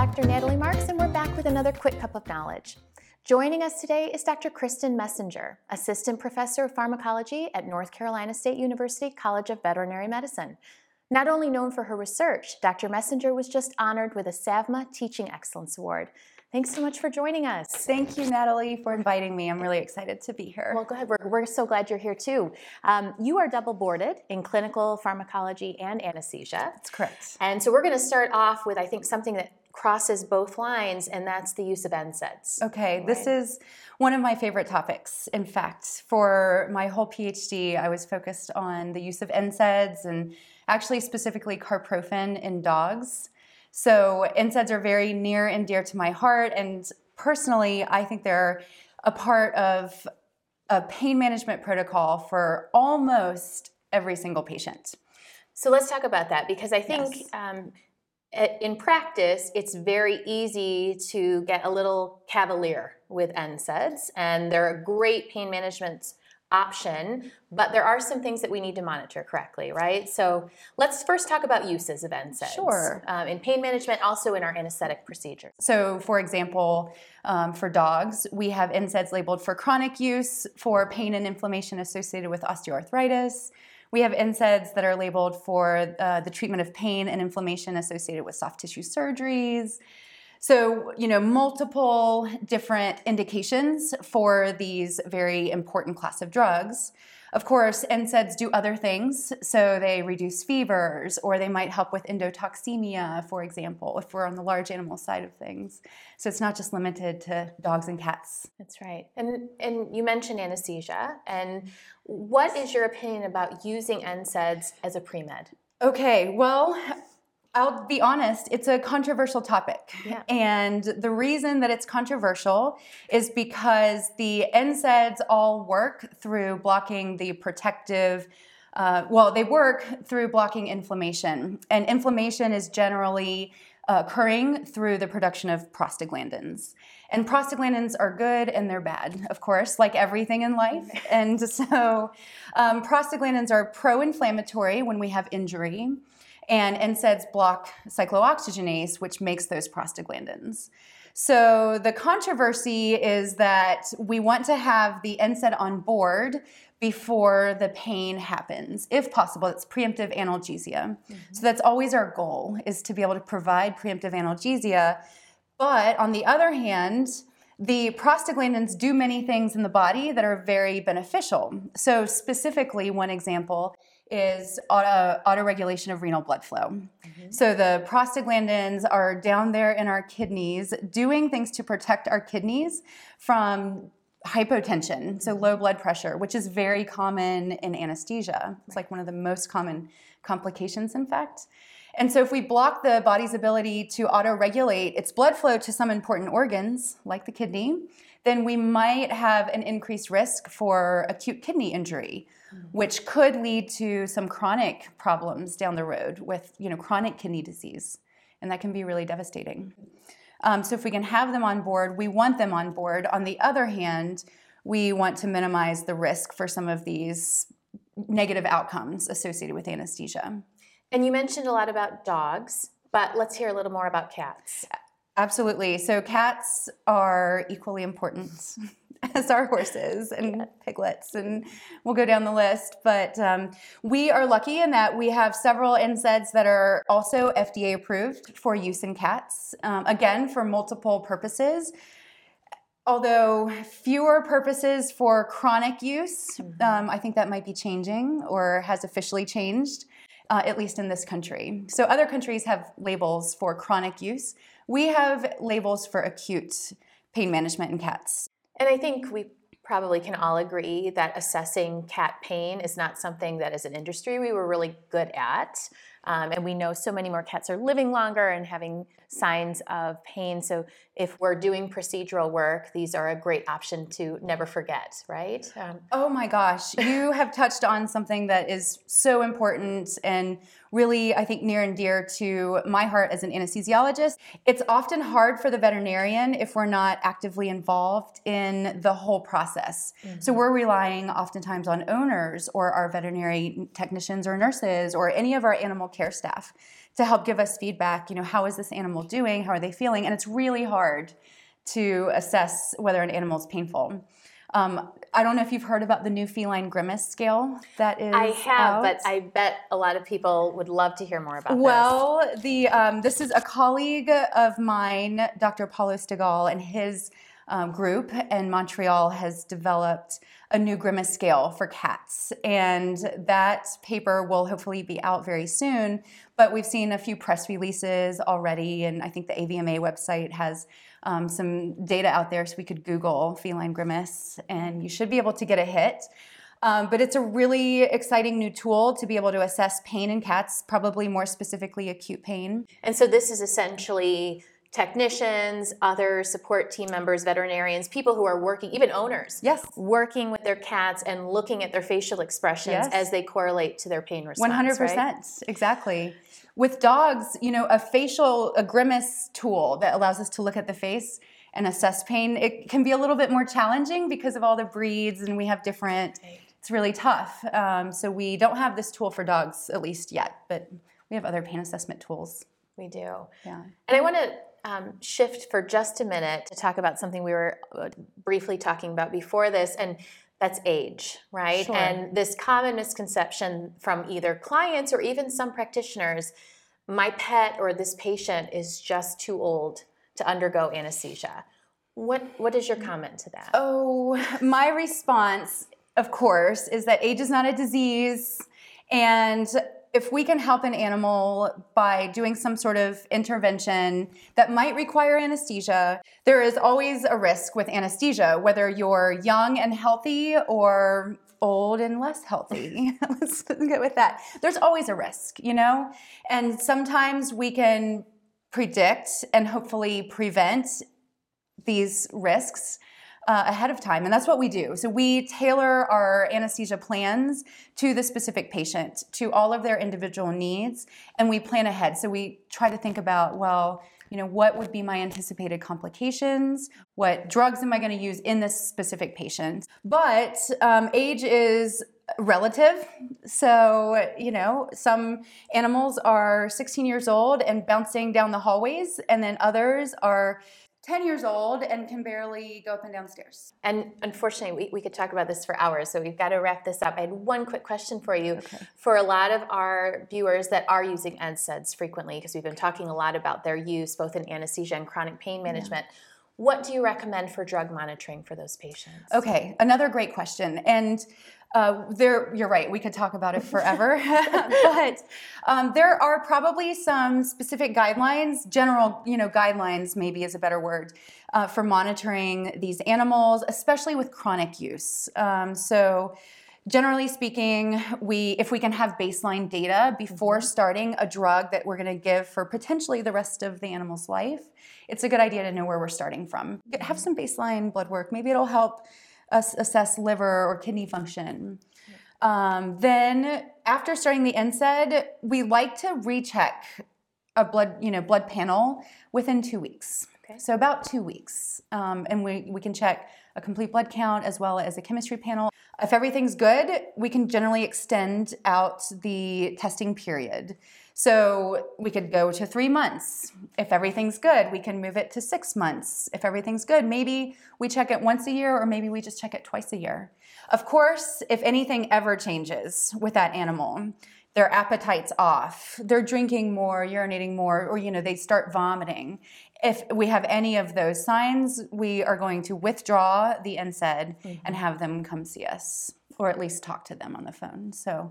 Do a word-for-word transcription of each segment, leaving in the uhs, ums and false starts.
Doctor Natalie Marks, and we're back with another quick cup of knowledge. Joining us today is Doctor Kristen Messenger, Assistant Professor of Pharmacology at North Carolina State University College of Veterinary Medicine. Not only known for her research, Doctor Messenger was just honored with a SAVMA Teaching Excellence Award. Thanks so much for joining us. Thank you, Natalie, for inviting me. I'm really excited to be here. Well, go ahead. We're, we're so glad you're here, too. Um, you are double boarded in clinical pharmacology and anesthesia. That's correct. And so we're going to start off with, I think, something that crosses both lines, and that's the use of N SAIDs. Okay, right? This is one of my favorite topics. In fact, for my whole PhD, I was focused on the use of N SAIDs and actually specifically carprofen in dogs. So N SAIDs are very near and dear to my heart, and personally, I think they're a part of a pain management protocol for almost every single patient. So let's talk about that, because I think Yes. um, in practice, it's very easy to get a little cavalier with N SAIDs, and they're a great pain management option, but there are some things that we need to monitor correctly, right? So let's first talk about uses of N SAIDs. Sure. Um, in pain management, also in our anesthetic procedures. So, for example, um, for dogs, we have N SAIDs labeled for chronic use for pain and inflammation associated with osteoarthritis. We have N SAIDs that are labeled for uh, the treatment of pain and inflammation associated with soft tissue surgeries. So, you know, multiple different indications for these very important class of drugs. Of course, N SAIDs do other things. So they reduce fevers, or they might help with endotoxemia, for example, if we're on the large animal side of things. So it's not just limited to dogs and cats. That's right. And and you mentioned anesthesia. And what is your opinion about using N SAIDs as a pre-med? Okay, well, I'll be honest, it's a controversial topic. Yeah. And the reason that it's controversial is because the N SAIDs all work through blocking the protective, uh, well, they work through blocking inflammation. And inflammation is generally uh, occurring through the production of prostaglandins. And prostaglandins are good and they're bad, of course, like everything in life. And so um, prostaglandins are pro-inflammatory when we have injury. And N SAIDs block cyclooxygenase, which makes those prostaglandins. So the controversy is that we want to have the N SAID on board before the pain happens. If possible, it's preemptive analgesia. Mm-hmm. So that's always our goal, is to be able to provide preemptive analgesia. But on the other hand, the prostaglandins do many things in the body that are very beneficial. So specifically, one example is auto, autoregulation of renal blood flow. Mm-hmm. So the prostaglandins are down there in our kidneys doing things to protect our kidneys from hypotension, so low blood pressure, which is very common in anesthesia. It's like one of the most common complications, in fact. And so if we block the body's ability to auto-regulate its blood flow to some important organs, like the kidney, then we might have an increased risk for acute kidney injury, mm-hmm. which could lead to some chronic problems down the road with, you know, chronic kidney disease. And that can be really devastating. Um, so if we can have them on board, we want them on board. On the other hand, we want to minimize the risk for some of these negative outcomes associated with anesthesia. And you mentioned a lot about dogs, but let's hear a little more about cats. Absolutely. So cats are equally important as our horses and yeah. piglets, and we'll go down the list. But um, we are lucky in that we have several N SAIDs that are also F D A approved for use in cats, um, again, for multiple purposes. Although fewer purposes for chronic use, mm-hmm. um, I think that might be changing or has officially changed. Uh, at least in this country. So other countries have labels for chronic use. We have labels for acute pain management in cats. And I think we probably can all agree that assessing cat pain is not something that as an industry we were really good at. Um, and we know so many more cats are living longer and having signs of pain. So if we're doing procedural work, these are a great option to never forget, right? Um, oh my gosh, you have touched on something that is so important and really, I think, near and dear to my heart as an anesthesiologist. It's often hard for the veterinarian if we're not actively involved in the whole process. Mm-hmm. So we're relying oftentimes on owners or our veterinary technicians or nurses or any of our animal care staff to help give us feedback. You know, how is this animal doing? How are they feeling? And it's really hard to assess whether an animal is painful. Um, I don't know if you've heard about the new feline grimace scale that is I have, out. but I bet a lot of people would love to hear more about well, this. Well, the um, this is a colleague of mine, Doctor Paulo Stegall, and his um, group in Montreal has developed a new grimace scale for cats. And that paper will hopefully be out very soon. But we've seen a few press releases already, and I think the A V M A website has um, some data out there, so we could Google feline grimace, and you should be able to get a hit. Um, but it's a really exciting new tool to be able to assess pain in cats, probably more specifically acute pain. And so this is essentially technicians, other support team members, veterinarians, people who are working, even owners, yes, working with their cats and looking at their facial expressions yes. as they correlate to their pain response. one hundred percent, right? Exactly. With dogs, you know, a facial, a grimace tool that allows us to look at the face and assess pain, it can be a little bit more challenging because of all the breeds, and we have different, it's really tough. Um, so we don't have this tool for dogs, at least yet, but we have other pain assessment tools. We do. Yeah. And I want to um, shift for just a minute to talk about something we were briefly talking about before this, and that's age, right? Sure. And this common misconception from either clients or even some practitioners, my pet or this patient is just too old to undergo anesthesia. What What is your comment to that? Oh, my response, of course, is that age is not a disease, and if we can help an animal by doing some sort of intervention that might require anesthesia, there is always a risk with anesthesia, whether you're young and healthy or old and less healthy. Let's go with that. There's always a risk, you know? And sometimes we can predict and hopefully prevent these risks Uh, ahead of time, and that's what we do. So we tailor our anesthesia plans to the specific patient, to all of their individual needs, and we plan ahead. So we try to think about, well, you know, what would be my anticipated complications? What drugs am I going to use in this specific patient? But um, age is relative. So, you know, some animals are sixteen years old and bouncing down the hallways, and then others are ten years old and can barely go up and down stairs. And unfortunately, we, we could talk about this for hours, so we've got to wrap this up. I had one quick question for you. Okay. For a lot of our viewers that are using N SAIDs frequently, because we've been talking a lot about their use both in anesthesia and chronic pain management, yeah. what do you recommend for drug monitoring for those patients? Okay, another great question. And uh, there, you're right, we could talk about it forever. But um, there are probably some specific guidelines, general, you know, guidelines maybe is a better word, uh, for monitoring these animals, especially with chronic use. Um, so generally speaking, we if we can have baseline data before mm-hmm. starting a drug that we're going to give for potentially the rest of the animal's life, it's a good idea to know where we're starting from. Have some baseline blood work. Maybe it'll help us assess liver or kidney function. Um, then after starting the N SAID, we like to recheck a blood, you know, blood panel within two weeks. Okay. So about two weeks. Um, and we, we can check a complete blood count as well as a chemistry panel. If everything's good, we can generally extend out the testing period. So we could go to three months. If everything's good, we can move it to six months. If everything's good, maybe we check it once a year, or maybe we just check it twice a year. Of course, if anything ever changes with that animal, their appetite's off, they're drinking more, urinating more, or you know, they start vomiting. If we have any of those signs, we are going to withdraw the N SAID mm-hmm. and have them come see us, or at least talk to them on the phone. So,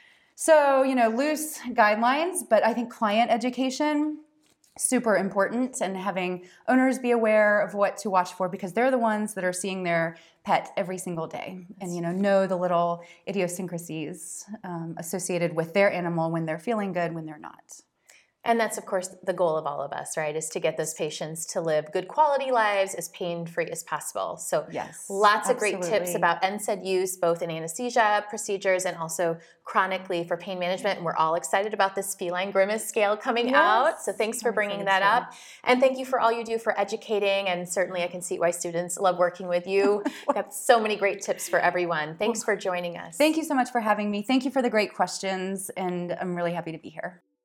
so you know, loose guidelines, but I think client education, super important, and having owners be aware of what to watch for, because they're the ones that are seeing their pet every single day, and you know know the little idiosyncrasies um, associated with their animal when they're feeling good, when they're not. And that's, of course, the goal of all of us, right, is to get those patients to live good quality lives as pain-free as possible. So yes, lots absolutely. of great tips about N SAID use, both in anesthesia procedures and also chronically for pain management. And we're all excited about this feline grimace scale coming yes. out. So thanks for bringing that too. up. And thank you for all you do for educating. And certainly I can see why students love working with you. Got so many great tips for everyone. Thanks for joining us. Thank you so much for having me. Thank you for the great questions. And I'm really happy to be here.